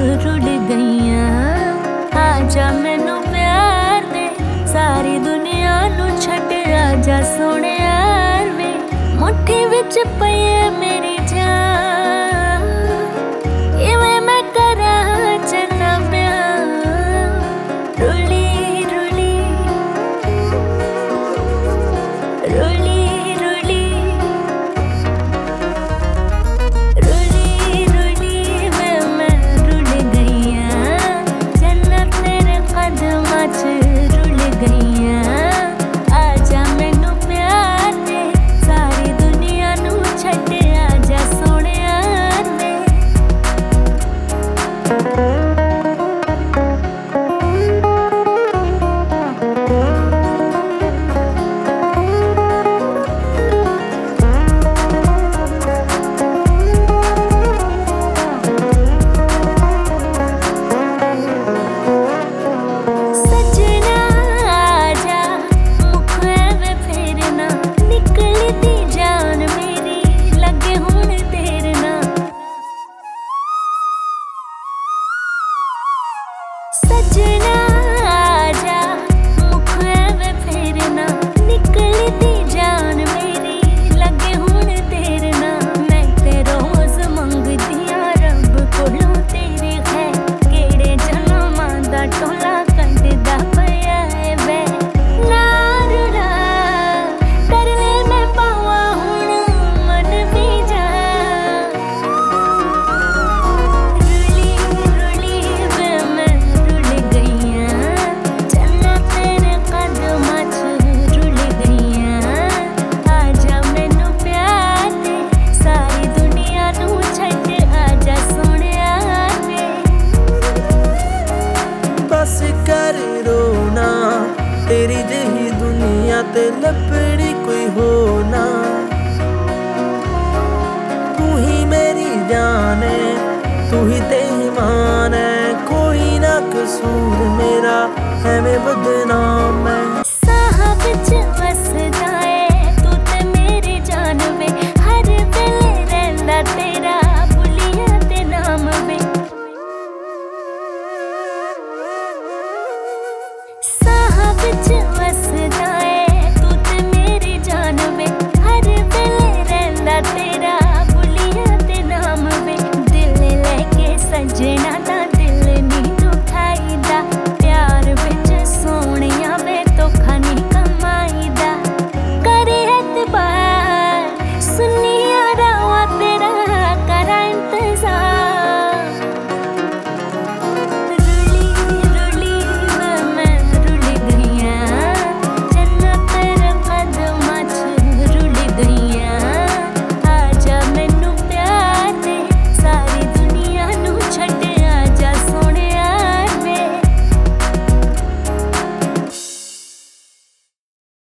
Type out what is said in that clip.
रुड़ गईयां। आजा मैनू प्यार दे, सारी दुनिया नू छड्ड आजा सोने यार वे। मुट्ठी विच पई है मेरी जान, इवें मैं करां चन्ना प्यार। रुली रुली रुली रुली रुली रुली वे मैं रुल गईयां। जन्नत तेरे कदमां च रुल गईयां। आजा मैनू प्यार दे, सारी दुनिया नू छड्ड आजा सोने यार वे। सजना आजा मुख एवें फेरना, निकलदी जान मेरी लगे हुण तेरे नाल। सजना आजा मुख एवें फेरना, निकलदी जान मेरी लगे हुण तेरे नाल। मैं ते रोज मंगदियां रब कोलों तेरी है, केड़े जन्मां दा टोला कड्डदा पिया ऐ वे। ना रुला कर ले मैं पावां हुण मन भी जा। रुली रुली वे मैं रुल गईयां। जन्नत तेरे कदमां च रुल गईयां। आजा मैनू प्यार दे, सारी दुनिया नू छड्ड आजा सोने यार वे। बस कर रोना, तेरी जही दुनिया ते लभड़ी कोई होना। तू ही मेरी जान है, तू ही ते ईमान है। कोई ना कसूर मेरा है मैं बदनाम है।